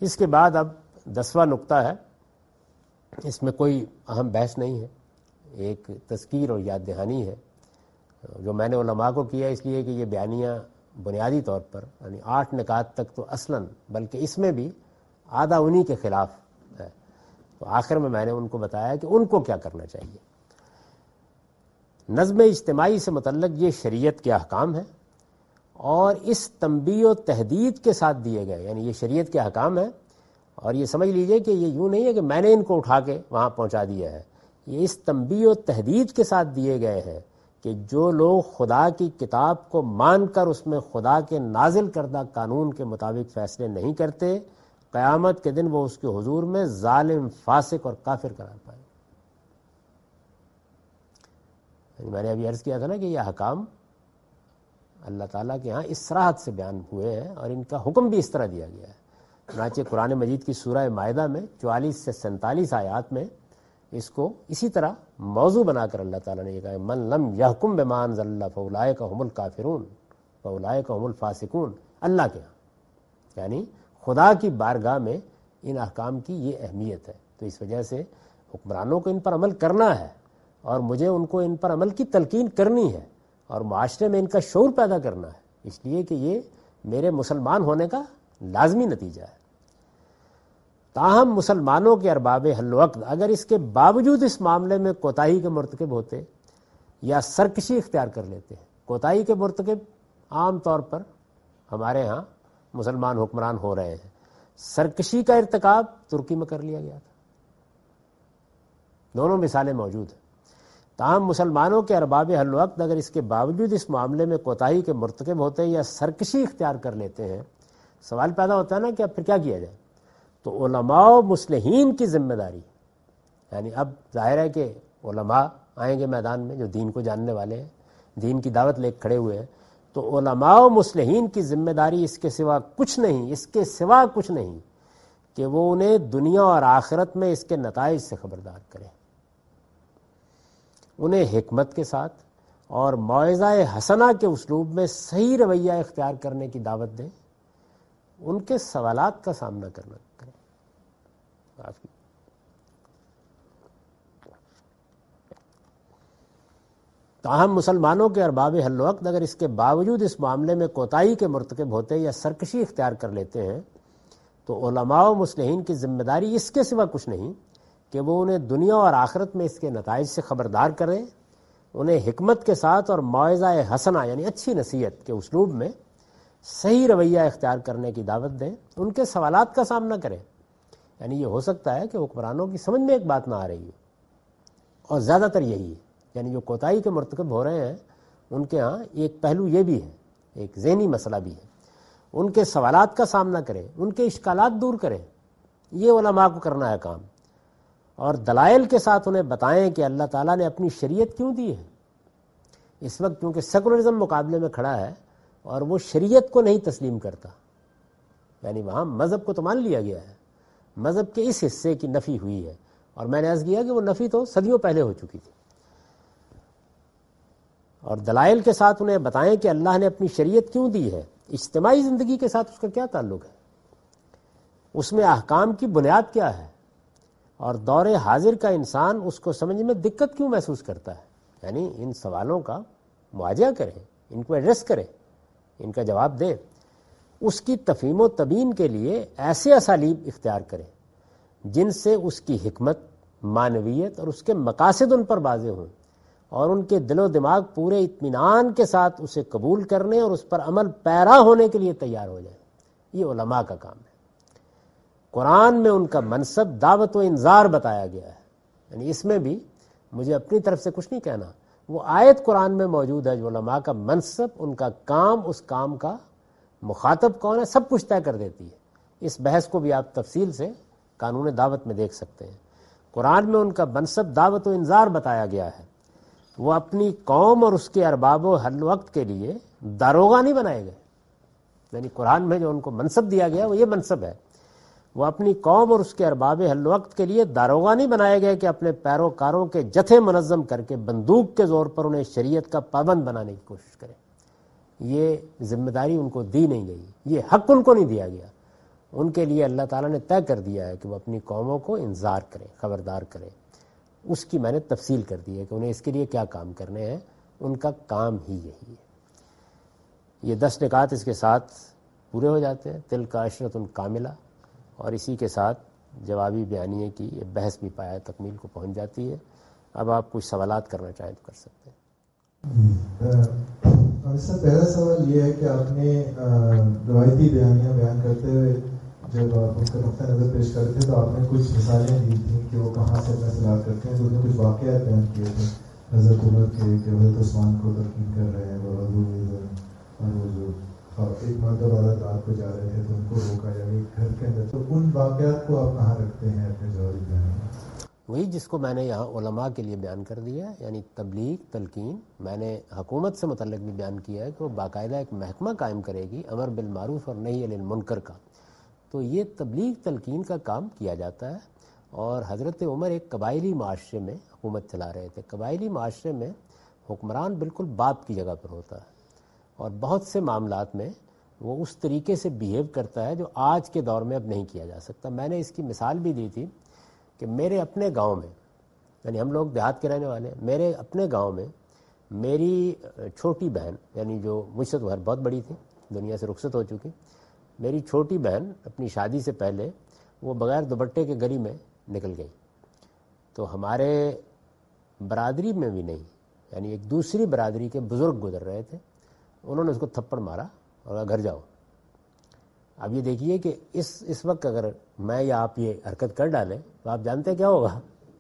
اس کے بعد اب 10واں نقطہ ہے، اس میں کوئی اہم بحث نہیں ہے، ایک تذکیر اور یاد دہانی ہے جو میں نے علماء کو کیا، اس لیے کہ یہ بیانیہ بنیادی طور پر یعنی 8 نکات تک تو اصلاً، بلکہ اس میں بھی آدھا انہی کے خلاف ہے، تو آخر میں نے ان کو بتایا کہ ان کو کیا کرنا چاہیے۔ نظم اجتماعی سے متعلق یہ شریعت کے احکام ہیں اور اس تنبیہ و تحدید کے ساتھ دیے گئے، یعنی یہ شریعت کے احکام ہیں، اور یہ سمجھ لیجئے کہ یہ یوں نہیں ہے کہ میں نے ان کو اٹھا کے وہاں پہنچا دیا ہے، یہ اس تنبیہ و تحدید کے ساتھ دیے گئے ہیں کہ جو لوگ خدا کی کتاب کو مان کر اس میں خدا کے نازل کردہ قانون کے مطابق فیصلے نہیں کرتے، قیامت کے دن وہ اس کے حضور میں ظالم، فاسق اور کافر قرار پائے۔ میں نے ابھی عرض کیا تھا نا کہ یہ احکام اللہ تعالیٰ کے ہاں اس صراحت سے بیان ہوئے ہیں اور ان کا حکم بھی اس طرح دیا گیا ہے۔ چنانچہ قرآن مجید کی سورہ مائدہ میں 44 سے 47 آیات میں اس کو اسی طرح موضوع بنا کر اللہ تعالیٰ نے یہ کہا، من لم یحکم بما انزل اللہ فاولئک هم الکافرون فاولئک هم الفاسقون، اللہ کے ہاں یعنی خدا کی بارگاہ میں ان احکام کی یہ اہمیت ہے، تو اس وجہ سے حکمرانوں کو ان پر عمل کرنا ہے اور مجھے ان کو ان پر عمل کی تلقین کرنی ہے اور معاشرے میں ان کا شعور پیدا کرنا ہے، اس لیے کہ یہ میرے مسلمان ہونے کا لازمی نتیجہ ہے۔ تاہم مسلمانوں کے ارباب حل وقت اگر اس کے باوجود اس معاملے میں کوتاہی کے مرتکب ہوتے یا سرکشی اختیار کر لیتے ہیں، کوتاہی کے مرتکب عام طور پر ہمارے ہاں مسلمان حکمران ہو رہے ہیں، سرکشی کا ارتکاب ترکی میں کر لیا گیا تھا، دونوں مثالیں موجود ہیں۔ تاہم مسلمانوں کے ارباب حل وقت اگر اس کے باوجود اس معاملے میں کوتاہی کے مرتکب ہوتے ہیں یا سرکشی اختیار کر لیتے ہیں، سوال پیدا ہوتا ہے نا کہ اب پھر کیا کیا جائے؟ تو علماء و مصلحین کی ذمہ داری، یعنی اب ظاہر ہے کہ علماء آئیں گے میدان میں جو دین کو جاننے والے ہیں، دین کی دعوت لے کھڑے ہوئے ہیں، تو علماء و مصلحین کی ذمہ داری اس کے سوا کچھ نہیں کہ وہ انہیں دنیا اور آخرت میں اس کے نتائج سے خبردار کریں، انہیں حکمت کے ساتھ اور موعظہ حسنہ کے اسلوب میں صحیح رویہ اختیار کرنے کی دعوت دیں، ان کے سوالات کا سامنا کرنا کریں۔ تاہم مسلمانوں کے ارباب حل وقت اگر اس کے باوجود اس معاملے میں کوتاہی کے مرتکب ہوتے یا سرکشی اختیار کر لیتے ہیں، تو علماء و مصلحین کی ذمہ داری اس کے سوا کچھ نہیں کہ وہ انہیں دنیا اور آخرت میں اس کے نتائج سے خبردار کریں، انہیں حکمت کے ساتھ اور موعظہ حسنہ یعنی اچھی نصیحت کے اسلوب میں صحیح رویہ اختیار کرنے کی دعوت دیں، ان کے سوالات کا سامنا کریں۔ یعنی یہ ہو سکتا ہے کہ حکمرانوں کی سمجھ میں ایک بات نہ آ رہی ہو، اور زیادہ تر یہی ہے، یعنی جو کوتاہی کے مرتکب ہو رہے ہیں ان کے ہاں ایک پہلو یہ بھی ہے، ایک ذہنی مسئلہ بھی ہے، ان کے سوالات کا سامنا کریں، ان کے اشکالات دور کریں، یہ علماء کو کرنا ہے کام، اور دلائل کے ساتھ انہیں بتائیں کہ اللہ تعالیٰ نے اپنی شریعت کیوں دی ہے۔ اس وقت کیونکہ سیکولرزم مقابلے میں کھڑا ہے اور وہ شریعت کو نہیں تسلیم کرتا، یعنی وہاں مذہب کو تو مان لیا گیا ہے، مذہب کے اس حصے کی نفی ہوئی ہے، اور میں نے عرض کیا کہ وہ نفی تو صدیوں پہلے ہو چکی تھی، اور دلائل کے ساتھ انہیں بتائیں کہ اللہ نے اپنی شریعت کیوں دی ہے، اجتماعی زندگی کے ساتھ اس کا کیا تعلق ہے، اس میں احکام کی بنیاد کیا ہے، اور دور حاضر کا انسان اس کو سمجھنے میں دقت کیوں محسوس کرتا ہے۔ یعنی ان سوالوں کا مواجہہ کریں، ان کو ایڈریس کریں، ان کا جواب دیں، اس کی تفہیم و تبیین کے لیے ایسے اسالیب اختیار کریں جن سے اس کی حکمت، معنویت اور اس کے مقاصد ان پر واضح ہوں، اور ان کے دل و دماغ پورے اطمینان کے ساتھ اسے قبول کرنے اور اس پر عمل پیرا ہونے کے لیے تیار ہو جائیں۔ یہ علماء کا کام ہے۔ قرآن میں ان کا منصب دعوت و انذار بتایا گیا ہے، یعنی اس میں بھی مجھے اپنی طرف سے کچھ نہیں کہنا، وہ آیت قرآن میں موجود ہے جو علماء کا منصب، ان کا کام، اس کام کا مخاطب کون ہے، سب کچھ طے کر دیتی ہے۔ اس بحث کو بھی آپ تفصیل سے قانون دعوت میں دیکھ سکتے ہیں۔ قرآن میں ان کا منصب دعوت و انذار بتایا گیا ہے، وہ اپنی قوم اور اس کے ارباب و حل وقت کے لیے داروغہ نہیں بنائے گئے، یعنی قرآن میں جو ان کو منصب دیا گیا وہ یہ منصب ہے، وہ اپنی قوم اور اس کے ارباب حل وقت کے لیے داروغہ نہیں بنائے گئے کہ اپنے پیروکاروں کے جتھے منظم کر کے بندوق کے زور پر انہیں شریعت کا پابند بنانے کی کوشش کریں۔ یہ ذمہ داری ان کو دی نہیں گئی، یہ حق ان کو نہیں دیا گیا۔ ان کے لیے اللہ تعالیٰ نے طے کر دیا ہے کہ وہ اپنی قوموں کو انذار کریں، خبردار کریں. اس کی میں نے تفصیل کر دی ہے کہ انہیں اس کے لیے کیا کام کرنے ہیں. ان کا کام ہی یہی ہے. یہ 10 نکات اس کے ساتھ پورے ہو جاتے ہیں. تلک عشرۃ کاملہ، اور اسی کے ساتھ جوابی بیانیے کی یہ بحث بھی پایہ تکمیل کو پہنچ جاتی ہے. اب آپ کچھ سوالات کرنا چاہیں تو کر سکتے ہیں. اس سے پہلا سوال یہ ہے کہ آپ نے روایتی بیانیاں بیان کرتے ہوئے جب آپ ان کا نقطہ نظر پیش کرتے تھے تو آپ نے کچھ مثالیں دی تھیں کہ وہ کہاں سے اپنا سلاد کرتے ہیں. تو اس میں کچھ واقعات بیان کیے تھے حضرت عمر کے کہ حضرت عثمان کو تلقین کر رہے ہیں اور وہ جو ایک مرتبہ رات کو جا رہے تھے تو ان کو روکا جائے گھر کے اندر. تو ان واقعات کو آپ کہاں رکھتے ہیں اپنے جوابی بیان میں؟ وہی جس کو میں نے یہاں علماء کے لیے بیان کر دیا ہے، یعنی تبلیغ تلقین. میں نے حکومت سے متعلق بھی بیان کیا ہے کہ وہ باقاعدہ ایک محکمہ قائم کرے گی امر بالمعروف اور نہی عن المنکر کا. تو یہ تبلیغ تلقین کا کام کیا جاتا ہے. اور حضرت عمر ایک قبائلی معاشرے میں حکومت چلا رہے تھے. قبائلی معاشرے میں حکمران بالکل باپ کی جگہ پر ہوتا ہے، اور بہت سے معاملات میں وہ اس طریقے سے بیہیو کرتا ہے جو آج کے دور میں اب نہیں کیا جا سکتا. میں نے اس کی مثال بھی دی تھی کہ میرے اپنے گاؤں میں، یعنی ہم لوگ دیہات کے رہنے والے ہیں، میرے اپنے گاؤں میں میری چھوٹی بہن، یعنی جو مجھ سے تو خیر بہت بڑی تھی، دنیا سے رخصت ہو چکی، میری چھوٹی بہن اپنی شادی سے پہلے وہ بغیر دوپٹے کے گلی میں نکل گئی. تو ہمارے برادری میں بھی نہیں، یعنی ایک دوسری برادری کے بزرگ گزر رہے تھے، انہوں نے اس کو تھپڑ مارا اور گھر جاؤ. اب یہ دیکھیے کہ اس وقت اگر میں یا آپ یہ حرکت کر ڈالیں تو آپ جانتے ہیں کیا ہوگا.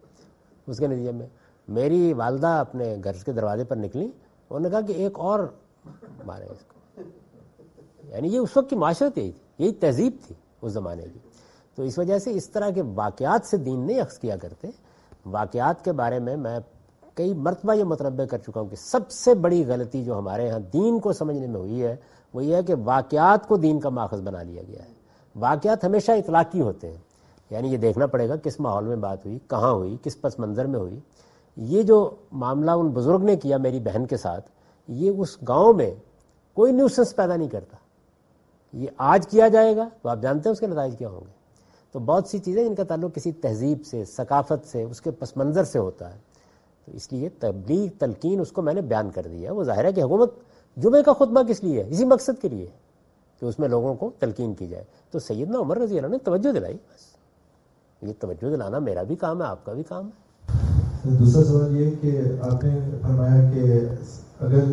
اس کے نتیجے میں میری والدہ اپنے گھر کے دروازے پر نکلی، انہوں نے کہا کہ ایک اور مارے اس کو. یعنی یہ اس وقت کی معاشرت یہی تھی، یہی تہذیب تھی اس زمانے کی. تو اس وجہ سے اس طرح کے واقعات سے دین نہیں اخذ کیا کرتے. واقعات کے بارے میں کئی مرتبہ یہ متنبہ کر چکا ہوں کہ سب سے بڑی غلطی جو ہمارے ہاں دین کو سمجھنے میں ہوئی ہے وہ یہ ہے کہ واقعات کو دین کا ماخذ بنا لیا گیا ہے. واقعات ہمیشہ اطلاقی ہوتے ہیں، یعنی یہ دیکھنا پڑے گا کس ماحول میں بات ہوئی، کہاں ہوئی، کس پس منظر میں ہوئی. یہ جو معاملہ ان بزرگ نے کیا میری بہن کے ساتھ، یہ اس گاؤں میں کوئی نیوسنس پیدا نہیں کرتا. یہ آج کیا جائے گا تو آپ جانتے ہیں اس کے نتائج کیا ہوں گے. تو بہت سی چیزیں ان کا تعلق کسی تہذیب سے، ثقافت سے، اس کے پس منظر سے ہوتا ہے. تو اس لیے تبلیغ تلقین اس کو میں نے بیان کر دیا. وہ ظاہر ہے کہ حکومت جمعے کا خطبہ کس لیے ہے؟ اسی مقصد کے لیے کہ اس میں لوگوں کو تلقین کی جائے. تو سیدنا عمر رضی اللہ نے توجہ دلائی. بس یہ توجہ دلانا میرا بھی کام ہے، آپ کا بھی کام ہے. دوسرا سوال یہ کہ آپ نے فرمایا کہ اگر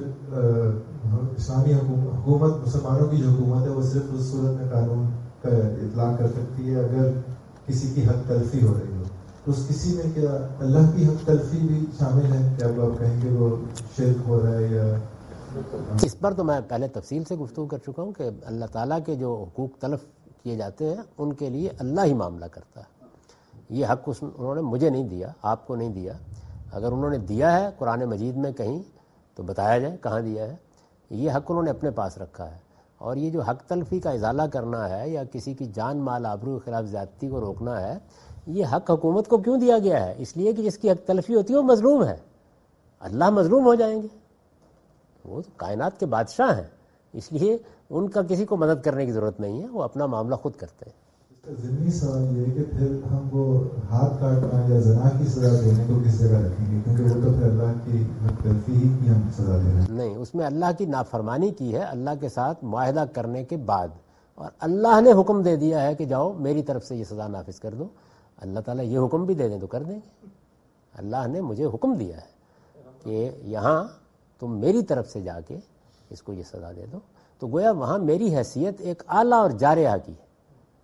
اسلامی حکومت مسلمانوں کی جو حکومت ہے وہ صرف اس صورت میں قانون کا اطلاق کر سکتی ہے اگر کسی کی حق تلفی ہو رہی ہو. تو اس کسی میں کیا اللہ کی حق تلفی بھی شامل ہے؟ کیا آپ کہیں گے وہ شرک ہو رہا ہے یا؟ اس پر تو میں پہلے تفصیل سے گفتگو کر چکا ہوں کہ اللہ تعالیٰ کے جو حقوق تلف کیے جاتے ہیں ان کے لیے اللہ ہی معاملہ کرتا ہے. یہ حق انہوں نے مجھے نہیں دیا، آپ کو نہیں دیا. اگر انہوں نے دیا ہے قرآن مجید میں کہیں تو بتایا جائے کہاں دیا ہے. یہ حق انہوں نے اپنے پاس رکھا ہے. اور یہ جو حق تلفی کا ازالہ کرنا ہے یا کسی کی جان مال آبرو کے خلاف زیادتی کو روکنا ہے، یہ حق حکومت کو کیوں دیا گیا ہے؟ اس لیے کہ جس کی حق تلفی ہوتی ہے وہ مظلوم ہے. اللہ مظلوم ہو جائیں گے، وہ تو کائنات کے بادشاہ ہیں، اس لیے ان کا کسی کو مدد کرنے کی ضرورت نہیں ہے، وہ اپنا معاملہ خود کرتے ہیں. ضمنی سوال یہ ہے کہ پھر ہم وہ ہاتھ کاٹنا یا زنا کی سزا دینے کو کس جگہ رکھیں گے؟ کیونکہ وہ تو پھر اللہ کی حق تلفی ہی کی ہم سزا دے رہے ہیں. نہیں، اس میں اللہ کی نافرمانی کی ہے اللہ کے ساتھ معاہدہ کرنے کے بعد، اور اللہ نے حکم دے دیا ہے کہ جاؤ میری طرف سے یہ سزا نافذ کر دو. اللہ تعالیٰ یہ حکم بھی دے دیں تو کر دیں گے. اللہ نے مجھے حکم دیا ہے کہ یہاں تم میری طرف سے جا کے اس کو یہ سزا دے دو. تو گویا وہاں میری حیثیت ایک اعلیٰ اور جارحہ کی ہے.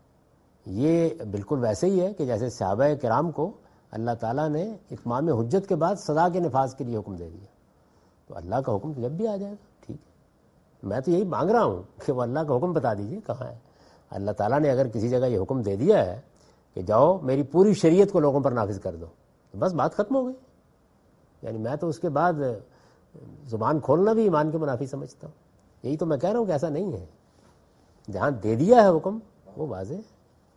یہ بالکل ویسے ہی ہے کہ جیسے صحابہ کرام کو اللہ تعالیٰ نے اتمام حجت کے بعد سزا کے نفاذ کے لیے حکم دے دیا. تو اللہ کا حکم جب بھی آ جائے گا ٹھیک ہے. میں تو یہی مانگ رہا ہوں کہ وہ اللہ کا حکم بتا دیجیے کہاں ہے. اللہ تعالیٰ نے اگر کسی جگہ یہ حکم دے دیا ہے کہ جاؤ میری پوری شریعت کو لوگوں پر نافذ کر دو، تو بس بات ختم ہو گئی. یعنی میں تو اس کے بعد زبان کھولنا بھی ایمان کے منافی سمجھتا ہوں. یہی تو میں کہہ رہا ہوں کہ ایسا نہیں ہے. جہاں دے دیا ہے حکم وہ واضح ہے.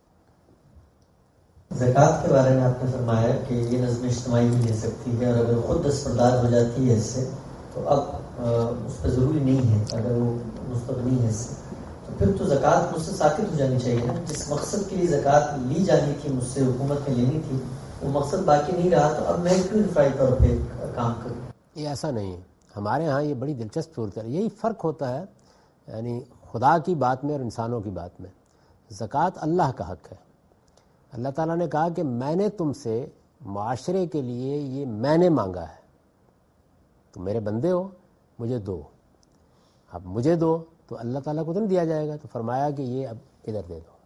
زکوٰۃ کے بارے میں آپ نے فرمایا کہ یہ نظم اجتماعی بھی لے سکتی ہے، اور اگر خود دستبردار ہو جاتی ہے اس سے تو اب اس پہ ضروری نہیں ہے. اگر وہ مستغنی ہے اس سے تو پھر تو زکوٰۃ مجھ سے ساقط ہو جانی چاہیے نا. جس مقصد کے لیے زکوٰۃ لی جانی تھی مجھ سے حکومت نے لینی تھی وہ مقصد باقی نہیں رہا تو اب میں کیوں دفاعی طور پہ کام کروں؟ یہ ایسا نہیں ہے. ہمارے ہاں یہ بڑی دلچسپ صورت ہے. یہی فرق ہوتا ہے یعنی خدا کی بات میں اور انسانوں کی بات میں. زکوٰۃ اللہ کا حق ہے. اللہ تعالیٰ نے کہا کہ میں نے تم سے معاشرے کے لیے یہ میں نے مانگا ہے, تم میرے بندے ہو, مجھے دو. اب مجھے دو تو اللہ تعالیٰ کو تو نہیں دیا جائے گا, تو فرمایا کہ یہ اب ادھر دے دو.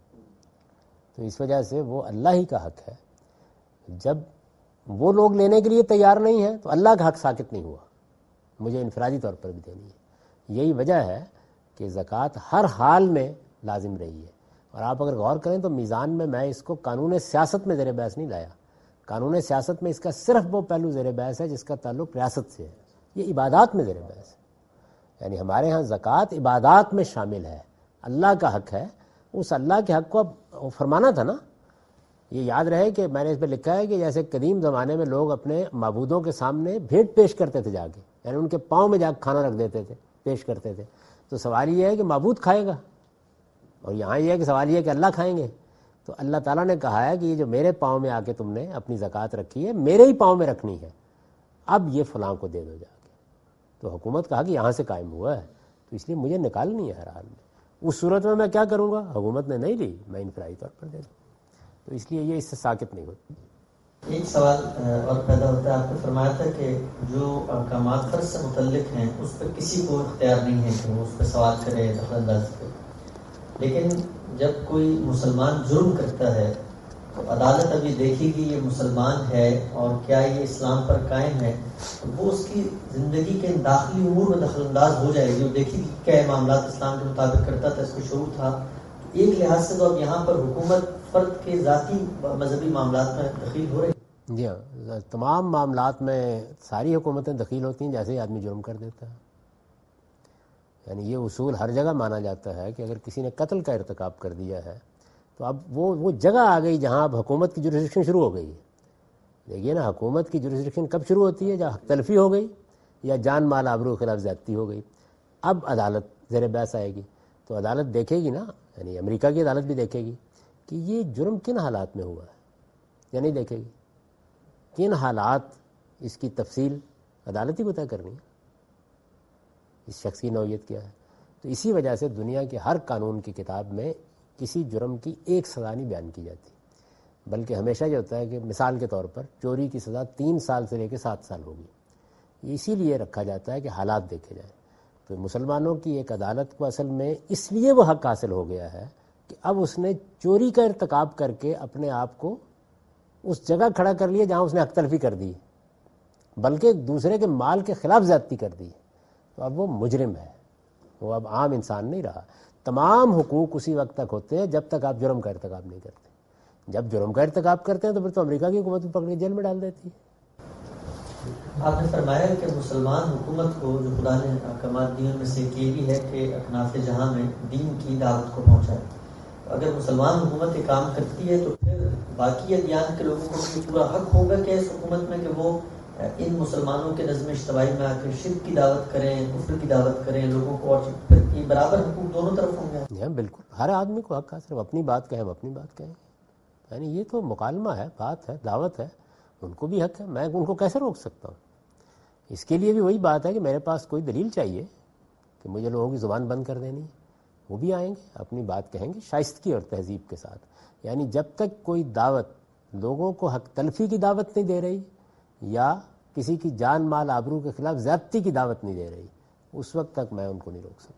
تو اس وجہ سے وہ اللہ ہی کا حق ہے. جب وہ لوگ لینے کے لیے تیار نہیں ہیں تو اللہ کا حق ساقط نہیں ہوا, مجھے انفرادی طور پر بھی دینی ہے. یہی وجہ ہے کہ زکوٰۃ ہر حال میں لازم رہی ہے. اور آپ اگر غور کریں تو میزان میں اس کو قانون سیاست میں زیر بحث نہیں لایا. قانون سیاست میں اس کا صرف وہ پہلو زیر بحث ہے جس کا تعلق ریاست سے ہے. یہ عبادات میں زیر بحث ہے. یعنی ہمارے ہاں زکوٰۃ عبادات میں شامل ہے, اللہ کا حق ہے. اس اللہ کے حق کو اب فرمانا تھا نا. یہ یاد رہے کہ میں نے اس پہ لکھا ہے کہ جیسے قدیم زمانے میں لوگ اپنے معبودوں کے سامنے بھیٹ پیش کرتے تھے جا کے, یعنی ان کے پاؤں میں جا کے کھانا رکھ دیتے تھے, پیش کرتے تھے. تو سوال یہ ہے کہ معبود کھائے گا, اور یہاں یہ ہے کہ سوال یہ ہے کہ اللہ کھائیں گے. تو اللہ تعالیٰ نے کہا ہے کہ یہ جو میرے پاؤں میں آ کے تم نے اپنی زکوٰۃ رکھی ہے میرے ہی پاؤں میں رکھنی ہے, اب یہ فلاں کو دے دو جا کے. تو حکومت کہا کہ یہاں سے قائم ہوا ہے تو اس لیے مجھے نکالنی ہے ہر حال میں. اس صورت میں کیا کروں گا؟ حکومت نے نہیں لی, میں انفرادی طور پر دے دوں. تو اس لیے یہ اس سے ساقط نہیں ہوتی. ایک سوال اور پیدا ہوتا ہے. آپ نے فرمایا تھا کہ جو احکامات فرض سے متعلق ہیں اس پہ کسی کو اختیار نہیں ہے کہ وہ اس پہ سوال کرے, دخل اندازی کرے. لیکن جب کوئی مسلمان جرم کرتا ہے تو عدالت ابھی دیکھے گی یہ مسلمان ہے اور کیا یہ اسلام پر قائم ہے, تو وہ اس کی زندگی کے داخلی امور میں دخل انداز ہو جائے گی. وہ دیکھے گی کیا معاملات اسلام کے مطابق کرتا تھا, اس کو شعور تھا. ایک لحاظ سے تو اب یہاں پر حکومت فرد کے ذاتی مذہبی معاملات میں دخیل ہو رہی ہے. جی ہاں, تمام معاملات میں ساری حکومتیں دخیل ہوتی ہیں جیسے ہی آدمی جرم کر دیتا ہے. یعنی یہ اصول ہر جگہ مانا جاتا ہے کہ اگر کسی نے قتل کا ارتکاب کر دیا ہے تو اب وہ جگہ آ گئی جہاں اب حکومت کی جورسڈکشن شروع ہو گئی ہے. دیکھیے نا, حکومت کی جورسڈکشن کب شروع ہوتی ہے؟ جب حق تلفی ہو گئی یا جان مال آبرو کے خلاف زیادتی ہو گئی. اب عدالت زیر بحث آئے گی تو عدالت دیکھے گی نا, یعنی امریکہ کی عدالت بھی دیکھے گی کہ یہ جرم کن حالات میں ہوا ہے, یا نہیں دیکھے گی. کن حالات, اس کی تفصیل عدالت ہی کو طے کرنی ہے, اس شخص کی نوعیت کیا ہے. تو اسی وجہ سے دنیا کے ہر قانون کی کتاب میں کسی جرم کی ایک سزا نہیں بیان کی جاتی, بلکہ ہمیشہ یہ ہوتا ہے کہ مثال کے طور پر چوری کی سزا 3 سال سے لے کے 7 سال ہوگی. اسی لیے رکھا جاتا ہے کہ حالات دیکھے جائیں. تو مسلمانوں کی ایک عدالت کو اصل میں اس لیے وہ حق حاصل ہو گیا ہے کہ اب اس نے چوری کا ارتکاب کر کے اپنے آپ کو اس جگہ کھڑا کر لیا جہاں اس نے حق تلفی کر دی, بلکہ ایک دوسرے کے مال کے خلاف زیادتی کر دی. تو اب وہ مجرم ہے, وہ اب عام انسان نہیں رہا. تمام حقوق اسی وقت تک ہوتے ہیں جب تک آپ جرم کا ارتکاب نہیں کرتے. جب جرم کا ارتکاب کرتے ہیں تو پھر تو امریکہ کی حکومت بھی پکڑ کے جیل میں ڈال دیتی ہے. آپ نے فرمایا کہ مسلمان حکومت کو جو خدا نے احکامات دیے ان میں سے ایک یہ بھی ہے کہ اکناف جہاں میں دین کی دعوت کو پہنچائے. اگر مسلمان حکومت یہ کام کرتی ہے تو پھر باقی ادیان کے لوگوں کو بھی پورا حق ہوگا کہ اس حکومت میں کہ وہ ان مسلمانوں کے نظم اجتماعی میں آ کے شرک کی دعوت کریں, کفر کی دعوت کریں لوگوں کو, اور پھر یہ برابر حقوق دونوں طرف ہوں گے. جی بالکل, ہر آدمی کو حق ہے, صرف اپنی بات کہیں ہم اپنی بات کہیں. یعنی یہ تو مکالمہ ہے, بات ہے, دعوت ہے, ان کو بھی حق ہے. میں ان کو کیسے روک سکتا ہوں؟ اس کے لیے بھی وہی بات ہے کہ میرے پاس کوئی دلیل چاہیے کہ مجھے لوگوں کی زبان بند کر دینی. وہ بھی آئیں گے, اپنی بات کہیں گے شائستگی اور تہذیب کے ساتھ. یعنی جب تک کوئی دعوت لوگوں کو حق تلفی کی دعوت نہیں دے رہی یا کسی کی جان مال آبرو کے خلاف زیادتی کی دعوت نہیں دے رہی, اس وقت تک میں ان کو نہیں روک سکتا.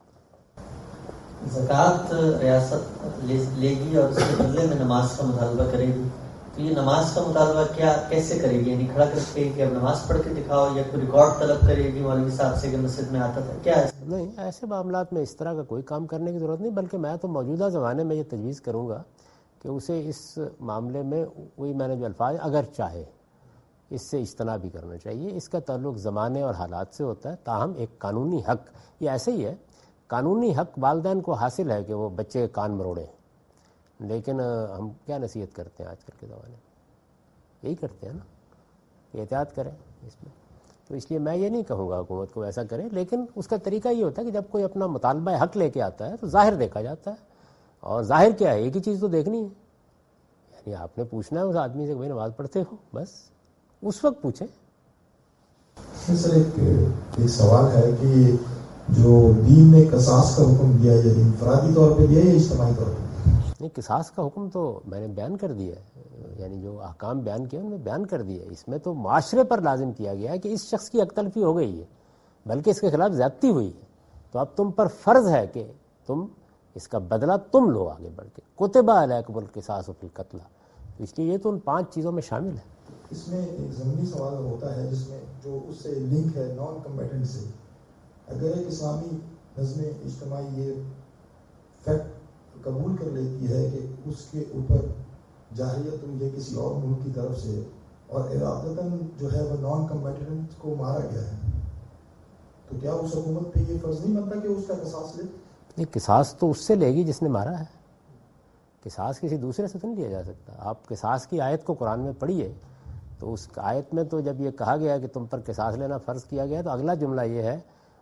زکوٰۃ ریاست لے گی اور اس کے بدلے میں نماز کا مطالبہ کرے گی, تو یہ نماز کا مطالبہ کیسے کرے گی؟ یعنی کھڑا کر کے کہ اب نماز پڑھ کے دکھاؤ, یا کوئی ریکارڈ طلب کرے گی مولوی صاحب سے کہ مسجد میں آتا تھا, کیا ہے؟ نہیں, ایسے معاملات میں اس طرح کا کوئی کام کرنے کی ضرورت نہیں, بلکہ میں تو موجودہ زمانے میں یہ تجویز کروں گا کہ اسے اس معاملے میں وہی میں نے جو الفاظ اگر چاہے اس سے اجتناب بھی کرنا چاہیے. اس کا تعلق زمانے اور حالات سے ہوتا ہے. تاہم ایک قانونی حق یہ ایسے ہی ہے, قانونی حق والدین کو حاصل ہے کہ وہ بچے کے کان مروڑیں, لیکن ہم کیا نصیحت کرتے ہیں آج کل کے زمانے میں؟ یہی کرتے ہیں نا کہ احتیاط کریں اس میں. تو اس لیے میں یہ نہیں کہوں گا حکومت کو ایسا کرے، لیکن اس کا طریقہ یہ ہوتا ہے کہ جب کوئی اپنا مطالبہ حق لے کے آتا ہے تو ظاہر دیکھا جاتا ہے، اور ظاہر کیا ہے، ایک ہی چیز تو دیکھنی ہے، یعنی آپ نے پوچھنا ہے اس آدمی سے کہ بھائی نماز پڑھتے ہو، بس اس وقت پوچھیں۔ سر ایک سوال ہے کہ جو دین نے قصاص کا حکم دیا ہے، انفرادی طور پہ دیا ہے یا اجتماعی طور پہ؟ نہیں، قصاص کا حکم تو میں نے بیان کر دیا ہے، یعنی جو احکام بیان کیے ان میں بیان کر دیا ہے۔ اس میں تو معاشرے پر لازم کیا گیا ہے کہ اس شخص کی حق تلفی ہو گئی ہے، بلکہ اس کے خلاف زیادتی ہوئی ہے، تو اب تم پر فرض ہے کہ تم اس کا بدلہ تم لو آگے بڑھ کے، کتب علیکم القصاص فی القتلى، تو اس لیے یہ تو ان 5 چیزوں میں شامل ہے۔ اس میں ایک ضمنی سوال ہوتا ہے جس میں جو اس سے لنک ہے نان کمبیٹنٹ سے، اگر ایک اسلامی نظم اجتماعی یہ فیکٹ قبول کر لیتی ہے کہ اس کے اوپر جاہلیت ہوئی ہے کسی اور ملک کی طرف سے، اور ارادتاً جو ہے وہ نان کمبیٹنٹ کو مارا گیا ہے، تو کیا اس حکومت پہ یہ فرض نہیں بنتا کہ اس کا قصاص لے؟ نہیں، قصاص تو اس سے لے گی جس نے مارا ہے، قصاص کسی دوسرے سے تو نہیں لیا جا سکتا۔ آپ قصاص کی آیت کو قرآن میں پڑھیے تو اس آیت میں تو جب یہ کہا گیا کہ تم پر قصاص لینا فرض کیا گیا، تو اگلا جملہ یہ ہے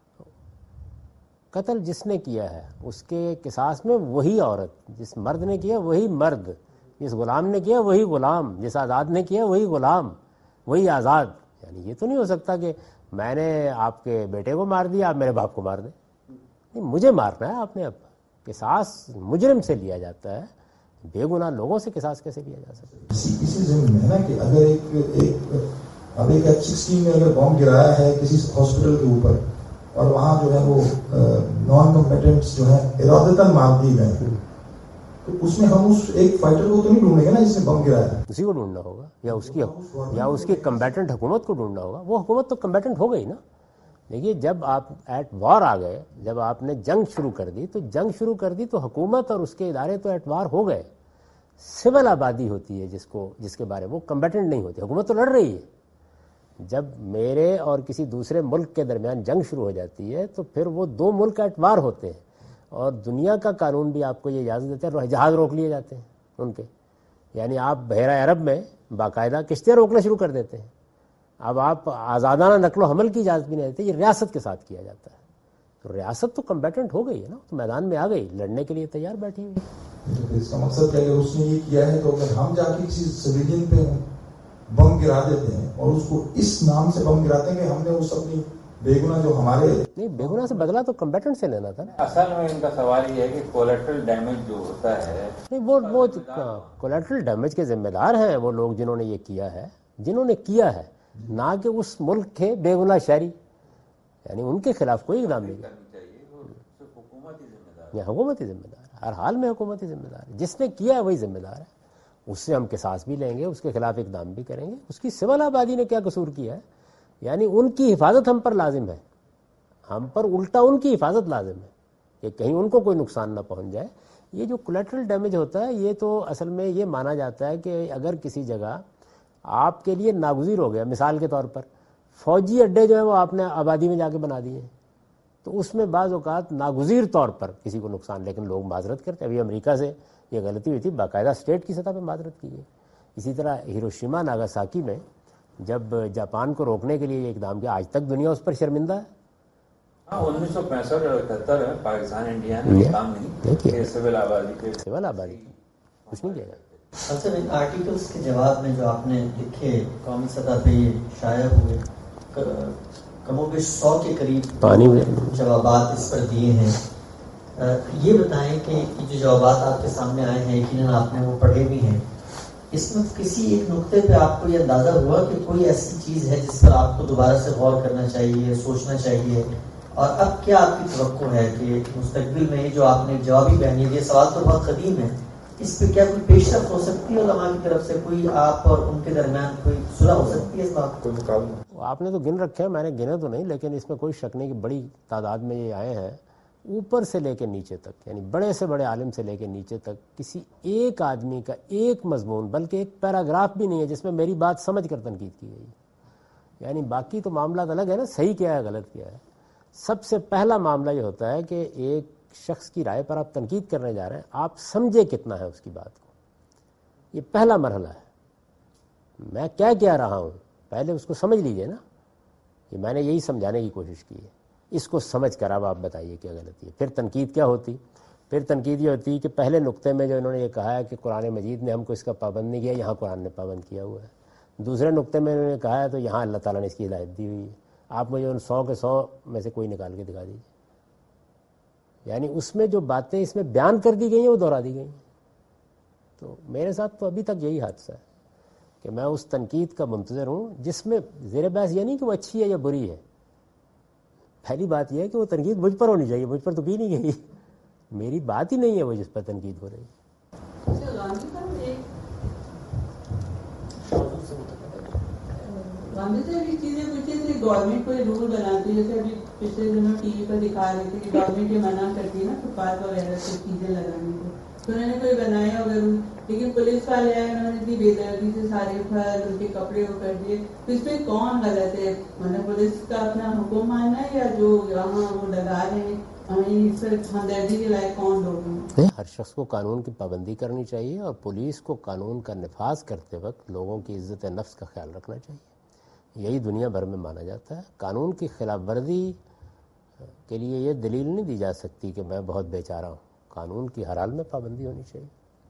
قتل جس نے کیا ہے اس کے قصاص میں وہی عورت، جس مرد نے کیا وہی مرد، جس غلام نے کیا وہی غلام، جس آزاد نے کیا وہی غلام، وہی آزاد۔ یعنی یہ تو نہیں ہو سکتا کہ میں نے آپ کے بیٹے کو مار دیا، آپ میرے باپ کو مار دیں، نہیں، مجھے مارنا ہے آپ نے۔ اب قصاص مجرم سے لیا جاتا ہے، بے گناہ لوگوں سے قصاص کیسے لیا جا سکتا ہے؟ اسی ضمن میں نا کہ اگر اب ایک F-16 میں اگر بم گرایا ہے کسی ہاسپٹل کے اوپر، اور وہاں جو ہے وہ نان کمبیٹنٹس جو ہے ارادتاً مار دیے گئے، تو اس میں ہم اس ایک فائٹر کو تو نہیں ڈھونڈیں گے نا جس نے بم گرایا ہے، اسی کو ڈھونڈنا ہوگا، یا اس کی کمبیٹنٹ حکومت کو ڈھونڈنا ہوگا۔ وہ حکومت تو کمبیٹنٹ ہو گئی نا۔ دیکھیے، جب آپ ایٹ وار آ گئے، جب آپ نے جنگ شروع کر دی تو حکومت اور اس کے ادارے تو ایٹ وار ہو گئے۔ سول آبادی ہوتی ہے جس کے بارے میں وہ کمبیٹنٹ نہیں ہوتی، حکومت تو لڑ رہی ہے۔ جب میرے اور کسی دوسرے ملک کے درمیان جنگ شروع ہو جاتی ہے تو پھر وہ 2 ملک ایٹ وار ہوتے ہیں، اور دنیا کا قانون بھی آپ کو یہ اجازت دیتا ہے، جہاز روک لیے جاتے ہیں ان کے، یعنی آپ بحیرہ عرب میں باقاعدہ کشتیاں روکنا شروع کر دیتے ہیں۔ اب آپ آزادانہ نقل و حمل کی اجازت بھی نہیں دیتے، یہ ریاست کے ساتھ کیا جاتا ہے۔ تو ریاست تو کمبیٹنٹ ہو گئی ہے نا، تو میدان میں آ گئی، لڑنے کے لیے تیار بیٹھی ہوئی۔ تو اس کا مقصد کیا کہ اس نے یہ کیا ہے، تو اگر ہم جا کے کسی سویلین پہ بم گرا دیتے ہیں اور اس کو اس نام سے بم گراتے ہیں کہ ہم نے اس اپنی بے گناہ جو ہمارے نہیں، بے گناہ سے بدلہ تو کمبیٹنٹ سے لینا تھا نا۔ اصل میں ان کا سوال یہ ہے کہ کولیٹرل ڈیمیج جو ہوتا ہے، نہیں، وہ کولیٹرل ڈیمیج کے ذمہ دار ہیں وہ لوگ جنہوں نے یہ کیا ہے، نہ کہ اس ملک کے بے گناہ شہری، یعنی ان کے خلاف کوئی اقدام نہیں کرنی چاہیے، وہ صرف حکومت ہی ذمہ دار ہے۔ یہ حکومت ہی ذمہ دار ہے، ہر حال میں حکومت ہی ذمہ دار ہے، جس نے کیا ہے وہی ذمہ دار ہے۔ اس سے ہم قصاص بھی لیں گے، اس کے خلاف اقدام بھی کریں گے۔ اس کی سول آبادی نے کیا قصور کیا ہے؟ یعنی ان کی حفاظت ہم پر لازم ہے، ہم پر الٹا ان کی حفاظت لازم ہے کہ کہیں ان کو کوئی نقصان نہ پہنچ جائے۔ یہ جو کولیٹرل ڈیمیج ہوتا ہے، یہ تو اصل میں یہ مانا جاتا ہے کہ اگر کسی جگہ آپ کے لیے ناگزیر ہو گیا، مثال کے طور پر فوجی اڈے جو ہیں وہ آپ نے آبادی میں جا کے بنا دیے، تو اس میں بعض اوقات ناگزیر طور پر کسی کو نقصان، لیکن لوگ معذرت کرتے ہیں۔ ابھی امریکہ سے یہ غلطی ہوئی تھی، باقاعدہ اسٹیٹ کی سطح پہ معذرت کی ہے۔ اسی طرح ہیروشیما ناگاساکی میں جب جاپان کو روکنے کے لیے یہ اقدام کیا، آج تک دنیا اس پر شرمندہ ہے۔ 1965 اور 78 میں پاکستان انڈیا نے کام نہیں کیا، سول آبادی کچھ نہیں کیا گیا۔ اچھا، ان آرٹیکلس کے جواب میں جو آپ نے لکھے قومی سطح پہ یہ شائع ہوئے، کم و بیش 100 کے قریب جوابات اس پر دیے ہیں۔ یہ بتائیں کہ جو جوابات آپ کے سامنے آئے ہیں، یقیناً آپ نے وہ پڑھے بھی ہیں، اس میں کسی ایک نقطے پہ آپ کو یہ اندازہ ہوا کہ کوئی ایسی چیز ہے جس پر آپ کو دوبارہ سے غور کرنا چاہیے، سوچنا چاہیے، اور اب کیا آپ کی توقع ہے کہ مستقبل میں جو آپ نے جوابی بیان دیا، سوال تو بہت قدیم ہے، اس پہ کیا کوئی پیش رفت ہو سکتی ہے علماء کی طرف سے، کوئی آپ اور ان کے درمیان کوئی صلح ہو سکتی ہے اس بات کو؟ آپ نے تو گن رکھے ہیں، میں نے گنے تو نہیں، لیکن اس میں کوئی شک نہیں کہ بڑی تعداد میں یہ آئے ہیں، اوپر سے لے کے نیچے تک، یعنی بڑے سے بڑے عالم سے لے کے نیچے تک کسی ایک آدمی کا ایک مضمون، بلکہ ایک پیراگراف بھی نہیں ہے جس میں میری بات سمجھ کر تنقید کی گئی، یعنی باقی تو معاملات الگ ہے نا، صحیح کیا ہے غلط کیا ہے۔ سب سے پہلا معاملہ یہ ہوتا ہے کہ ایک شخص کی رائے پر آپ تنقید کرنے جا رہے ہیں، آپ سمجھے کتنا ہے اس کی بات کو، یہ پہلا مرحلہ ہے۔ میں کیا کہہ رہا ہوں پہلے اس کو سمجھ لیجئے نا، کہ میں نے یہی سمجھانے کی کوشش کی ہے، اس کو سمجھ کر اب آپ بتائیے کیا غلطی ہے۔ پھر تنقید کیا ہوتی؟ پھر تنقید یہ ہوتی کہ پہلے نقطے میں جو انہوں نے یہ کہا ہے کہ قرآن مجید نے ہم کو اس کا پابند نہیں کیا، یہاں قرآن نے پابند کیا ہوا ہے۔ دوسرے نقطے میں انہوں نے کہا ہے تو یہاں اللہ تعالیٰ نے اس کی ہدایت دی ہوئی ہے۔ آپ مجھے ان 100 کے 100 میں سے کوئی نکال کے دکھا دیجیے، یعنی اس میں جو باتیں اس میں بیان کر دی گئی ہیں وہ دہرا دی گئی ہیں۔ تو میرے ساتھ تو ابھی تک یہی حادثہ ہے کہ میں اس تنقید کا منتظر ہوں جس میں زیر بحث یہ نہیں کہ وہ اچھی ہے یا بری ہے، پہلی بات یہ ہے کہ وہ تنقید مجھ پر ہونی چاہیے، مجھ پر تو کی نہیں گئی، میری بات ہی نہیں ہے وہ جس پر تنقید ہو رہی ہے۔ چیزیں پوچھیں گورنمنٹ کوئی رول بناتی ہے، جیسے ابھی پچھلے دنوں ٹی وی پر دکھا رہے تھے کہ گورنمنٹ یہ منع کرتی ہے نا فٹپاتھ وغیرہ سے چیزیں لگانے کو، تو انہوں نے کوئی بنایا ہوگا رول، لیکن پولیس والے آئے انہوں نے اتنی بے دردی سے سارے پھل ان کے کپڑے وہ کر دیے، تو اس میں کون غلط ہے؟ مطلب پولیس کا اپنا حکم ماننا ہے یا جو یہاں وہ لگا رہے ہیں اس پر ہمدردی کے لائق کون لوگ ہیں؟ ہر شخص کو قانون کی پابندی کرنی چاہیے اور پولیس کو قانون کا نفاذ کرتے وقت لوگوں کی عزت نفس کا خیال رکھنا چاہیے، یہی دنیا بھر میں مانا جاتا ہے۔ قانون کی خلاف ورزی کے لیے یہ دلیل نہیں دی جا سکتی کہ میں بہت بیچارہ ہوں، قانون کی ہر حال میں پابندی ہونی چاہیے۔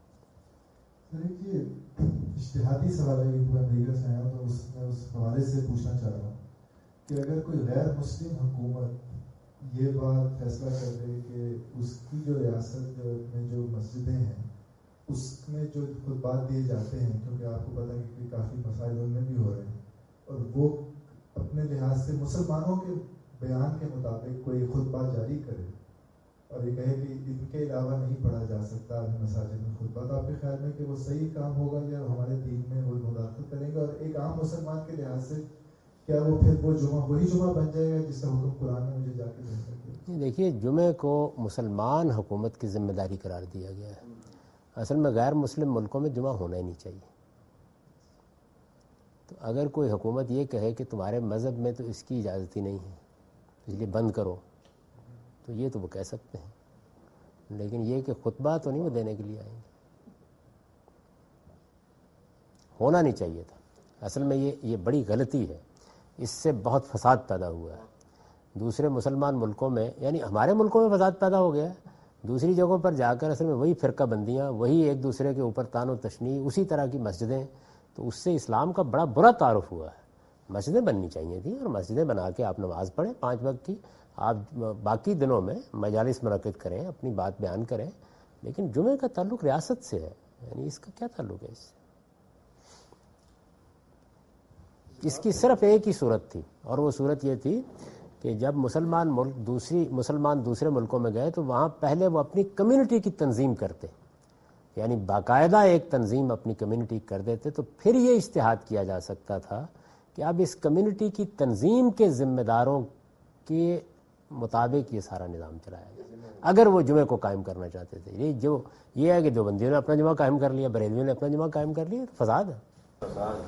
یہ اجتہادی سوال ہے، امریکہ سے آیا تو میں اس حوالے سے پوچھنا چاہ رہا ہوں کہ اگر کوئی غیر مسلم حکومت یہ بات فیصلہ کر دے کہ اس کی جو ریاست میں جو مسجدیں ہیں اس میں جو خطبات دیے جاتے ہیں، کیونکہ آپ کو پتہ ہے کہ کافی مسائل ان میں بھی ہو رہے ہیں، اور وہ اپنے لحاظ سے مسلمانوں کے بیان کے مطابق کوئی خطبہ جاری کرے اور یہ کہے کہ ان کے علاوہ نہیں پڑھا جا سکتا مساجد میں خطبہ، تو آپ کے خیال میں کہ وہ صحیح کام ہوگا یا ہمارے دین میں وہ مداخلت کریں گے؟ اور ایک عام مسلمان کے لحاظ سے کیا وہ پھر وہ جمعہ وہی جمعہ بن جائے گا جس کا حکم قرآن نے مجھے جا کے دے سکے؟ دیکھیے، جمعے کو مسلمان حکومت کی ذمہ داری قرار دیا گیا ہے، اصل میں غیر مسلم ملکوں میں جمعہ ہونا ہی نہیں چاہیے۔ تو اگر کوئی حکومت یہ کہے کہ تمہارے مذہب میں تو اس کی اجازت ہی نہیں ہے اس لیے بند کرو، تو یہ تو وہ کہہ سکتے ہیں، لیکن یہ کہ خطبہ تو نہیں وہ دینے کے لیے آئیں گے، ہونا نہیں چاہیے تھا۔ اصل میں یہ بڑی غلطی ہے، اس سے بہت فساد پیدا ہوا ہے۔ دوسرے مسلمان ملکوں میں، یعنی ہمارے ملکوں میں فساد پیدا ہو گیا ہے، دوسری جگہوں پر جا کر اصل میں وہی فرقہ بندیاں، وہی ایک دوسرے کے اوپر تان و تشنیع، اسی طرح کی مسجدیں، تو اس سے اسلام کا بڑا برا تعارف ہوا ہے۔ مسجدیں بننی چاہیے تھیں، اور مسجدیں بنا کے آپ نماز پڑھیں 5 وقت کی، آپ باقی دنوں میں مجالس منعقد کریں، اپنی بات بیان کریں، لیکن جمعے کا تعلق ریاست سے ہے، یعنی اس کا کیا تعلق ہے اس سے؟ اس کی صرف ایک ہی صورت تھی، اور وہ صورت یہ تھی کہ جب مسلمان دوسرے ملکوں میں گئے تو وہاں پہلے وہ اپنی کمیونٹی کی تنظیم کرتے، یعنی باقاعدہ ایک تنظیم اپنی کمیونٹی کر دیتے، تو پھر یہ اجتہاد کیا جا سکتا تھا کہ اب اس کمیونٹی کی تنظیم کے ذمہ داروں کے مطابق یہ سارا نظام چلایا جائے، اگر وہ جمعے کو قائم کرنا چاہتے تھے۔ یہ ہے کہ دیوبندیوں نے اپنا جمعہ قائم کر لیا، بریلویوں نے اپنا جمعہ قائم کر لیا، تو فساد ہے۔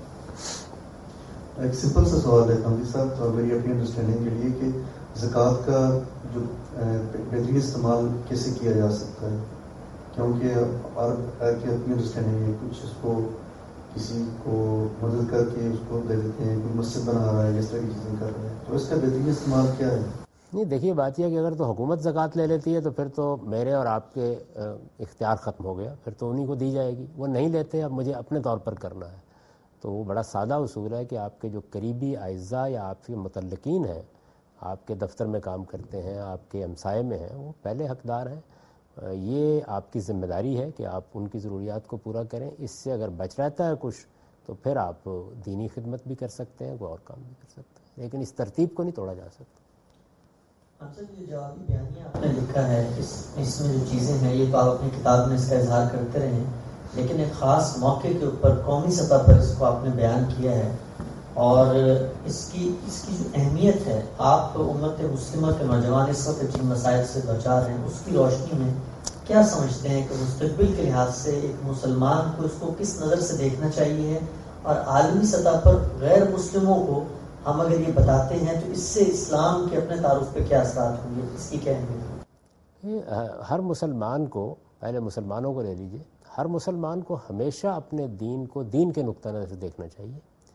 ایک سمپل سا سوال ہے قمری صاحب، اور میری اپنی انڈرسٹینڈنگ کے لیے کہ زکوٰۃ کا جو بہترین استعمال کیسے کیا جا سکتا ہے، کیونکہ اور کہ اپنی انڈرسٹینڈنگ ہے کچھ اس کو کسی کو مدد کر کے اس کو دے دیتے ہیں، کوئی مسجد بنا رہا ہے، اس طرح کی چیزیں کر رہے ہیں، تو اس کا بہترین استعمال کیا ہے؟ نہیں، دیکھیے بات یہ کہ اگر تو حکومت زکوٰۃ لے لیتی ہے تو پھر تو میرے اور آپ کے اختیار ختم ہو گیا، پھر تو انہی کو دی جائے گی۔ وہ نہیں لیتے، اب مجھے اپنے طور پر کرنا ہے، تو وہ بڑا سادہ اصول ہے کہ آپ کے جو قریبی اعزاء یا آپ کے متعلقین ہیں، آپ کے دفتر میں کام کرتے ہیں، آپ کے ہمسائے میں ہیں، وہ پہلے حقدار ہیں۔ یہ آپ کی ذمہ داری ہے کہ آپ ان کی ضروریات کو پورا کریں۔ اس سے اگر بچ رہتا ہے کچھ تو پھر آپ دینی خدمت بھی کر سکتے ہیں، کوئی اور کام بھی کر سکتے ہیں، لیکن اس ترتیب کو نہیں توڑا جا سکتا۔ اچھا، یہ جوابی بیانیہ آپ نے لکھا ہے، اس میں جو چیزیں ہیں یہ تو آپ اپنی کتاب میں اس کا اظہار کرتے رہے ہیں، لیکن ایک خاص موقع کے اوپر قومی سطح پر اس کو آپ نے بیان کیا ہے، اور اس کی جو اہمیت ہے، آپ امت مسلمہ کے نوجوان اس وقت جن مسائل سے دوچار ہیں اس کی روشنی میں کیا سمجھتے ہیں کہ مستقبل کے لحاظ سے ایک مسلمان کو اس کو کس نظر سے دیکھنا چاہیے، اور عالمی سطح پر غیر مسلموں کو ہم اگر یہ بتاتے ہیں تو اس سے اسلام کے اپنے تعارف پہ کیا اثرات ہوں گے، اس کی کیا اہمیت ہے؟ ہر مسلمان کو، پہلے مسلمانوں کو لے لیجئے، ہر مسلمان کو ہمیشہ اپنے دین کو دین کے نقطہ نظر سے دیکھنا چاہیے،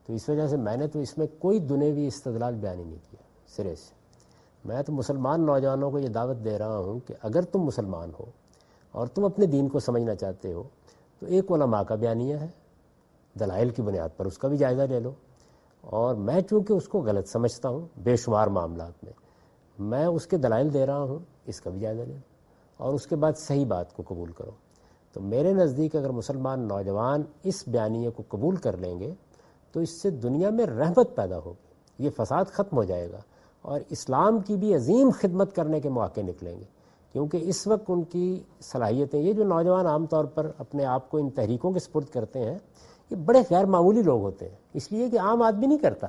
تو اس وجہ سے میں نے تو اس میں کوئی دنیوی استدلال بیان ہی نہیں کیا سرے سے. میں تو مسلمان نوجوانوں کو یہ دعوت دے رہا ہوں کہ اگر تم مسلمان ہو اور تم اپنے دین کو سمجھنا چاہتے ہو تو ایک علماء کا بیانیہ ہے، دلائل کی بنیاد پر اس کا بھی جائزہ لے لو. اور میں چونکہ اس کو غلط سمجھتا ہوں بے شمار معاملات میں اس کے دلائل دے رہا ہوں، اس کا بھی جائزہ لے لو اور اس کے بعد صحیح بات کو قبول کرو. تو میرے نزدیک اگر مسلمان نوجوان اس بیانیے کو قبول کر لیں گے تو اس سے دنیا میں رحمت پیدا ہوگی، یہ فساد ختم ہو جائے گا اور اسلام کی بھی عظیم خدمت کرنے کے مواقع نکلیں گے. کیونکہ اس وقت ان کی صلاحیتیں، یہ جو نوجوان عام طور پر اپنے آپ کو ان تحریکوں کے سپرد کرتے ہیں، یہ بڑے غیر معمولی لوگ ہوتے ہیں، اس لیے کہ عام آدمی نہیں کرتا.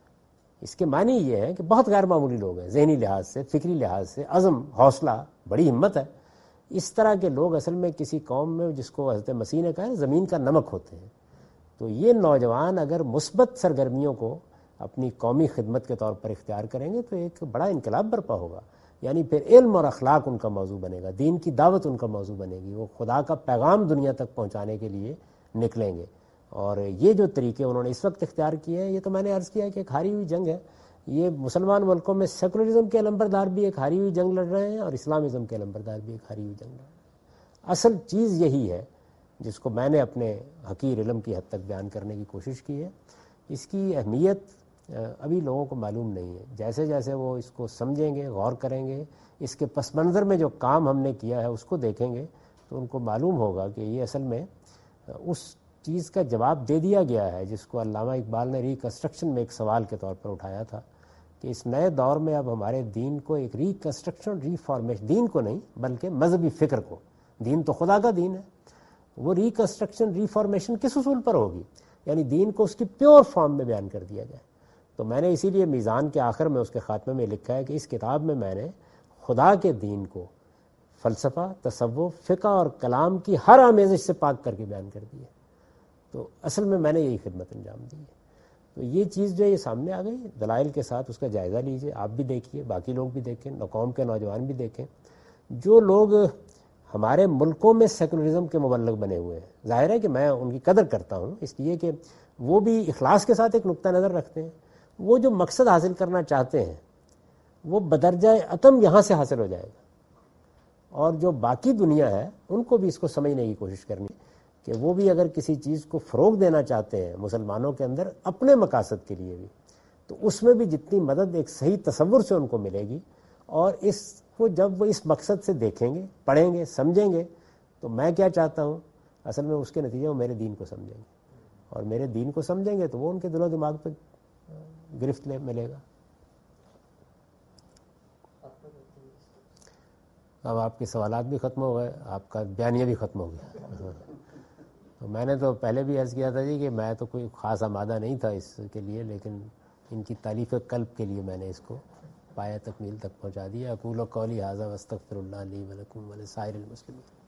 اس کے معنی یہ ہے کہ بہت غیر معمولی لوگ ہیں، ذہنی لحاظ سے، فکری لحاظ سے، عزم، حوصلہ، بڑی ہمت ہے. اس طرح کے لوگ اصل میں کسی قوم میں، جس کو حضرت مسیح نے کہا ہے زمین کا نمک ہوتے ہیں. تو یہ نوجوان اگر مثبت سرگرمیوں کو اپنی قومی خدمت کے طور پر اختیار کریں گے تو ایک بڑا انقلاب برپا ہوگا. یعنی پھر علم اور اخلاق ان کا موضوع بنے گا، دین کی دعوت ان کا موضوع بنے گی، وہ خدا کا پیغام دنیا تک پہنچانے کے لیے نکلیں گے. اور یہ جو طریقے انہوں نے اس وقت اختیار کیے ہیں، یہ تو میں نے عرض کیا کہ ایک ہاری ہوئی جنگ ہے. یہ مسلمان ملکوں میں سیکولرزم کے علمبردار بھی ایک ہاری ہوئی جنگ لڑ رہے ہیں اور اسلامزم کے علمبردار بھی ایک ہاری ہوئی جنگ لڑ رہے ہیں. اصل چیز یہی ہے جس کو میں نے اپنے حقیر علم کی حد تک بیان کرنے کی کوشش کی ہے. اس کی اہمیت ابھی لوگوں کو معلوم نہیں ہے. جیسے جیسے وہ اس کو سمجھیں گے، غور کریں گے، اس کے پس منظر میں جو کام ہم نے کیا ہے اس کو دیکھیں گے تو ان کو معلوم ہوگا کہ یہ اصل میں اس چیز کا جواب دے دیا گیا ہے جس کو علامہ اقبال نے ریکنسٹرکشن میں ایک سوال کے طور پر اٹھایا تھا کہ اس نئے دور میں اب ہمارے دین کو ایک ریکنسٹرکشن، ریفارمیشن، دین کو نہیں بلکہ مذہبی فکر کو، دین تو خدا کا دین ہے، وہ ریکنسٹرکشن، ریفارمیشن کس اصول پر ہوگی؟ یعنی دین کو اس کی پیور فارم میں بیان کر دیا جائے. تو میں نے اسی لیے میزان کے آخر میں اس کے خاتمے میں لکھا ہے کہ اس کتاب میں میں نے خدا کے دین کو فلسفہ، تصوف، فقہ اور کلام کی ہر آمیزش سے پاک کر کے بیان کر دیا. تو اصل میں نے یہی خدمت انجام دی ہے. تو یہ چیز جو ہے یہ سامنے آ گئی، دلائل کے ساتھ اس کا جائزہ لیجئے، آپ بھی دیکھیے، باقی لوگ بھی دیکھیں، قوم کے نوجوان بھی دیکھیں. جو لوگ ہمارے ملکوں میں سیکولرزم کے مبلغ بنے ہوئے ہیں، ظاہر ہے کہ میں ان کی قدر کرتا ہوں اس لیے کہ وہ بھی اخلاص کے ساتھ ایک نقطہ نظر رکھتے ہیں. وہ جو مقصد حاصل کرنا چاہتے ہیں وہ بدرجہ اتم یہاں سے حاصل ہو جائے گا. اور جو باقی دنیا ہے ان کو بھی اس کو سمجھنے کی کوشش کرنی کہ وہ بھی اگر کسی چیز کو فروغ دینا چاہتے ہیں مسلمانوں کے اندر اپنے مقاصد کے لیے بھی، تو اس میں بھی جتنی مدد ایک صحیح تصور سے ان کو ملے گی، اور اس کو جب وہ اس مقصد سے دیکھیں گے، پڑھیں گے، سمجھیں گے تو میں کیا چاہتا ہوں اصل میں اس کے نتیجے میں میرے دین کو سمجھیں گے، اور میرے دین کو سمجھیں گے تو وہ ان کے دل و دماغ پہ گرفت ملے گا. اب آپ کے سوالات بھی ختم ہو گئے، آپ کا بیانیہ بھی ختم ہو گیا. تو میں نے تو پہلے بھی عرض کیا تھا جی کہ میں تو کوئی خاص آمادہ نہیں تھا اس کے لیے، لیکن ان کی تالیف قلب کے لیے میں نے اس کو پایہ تکمیل تک پہنچا دیا. اقول قولی ھذا واستغفر اللہ لی ولکم ولسائر المسلمین.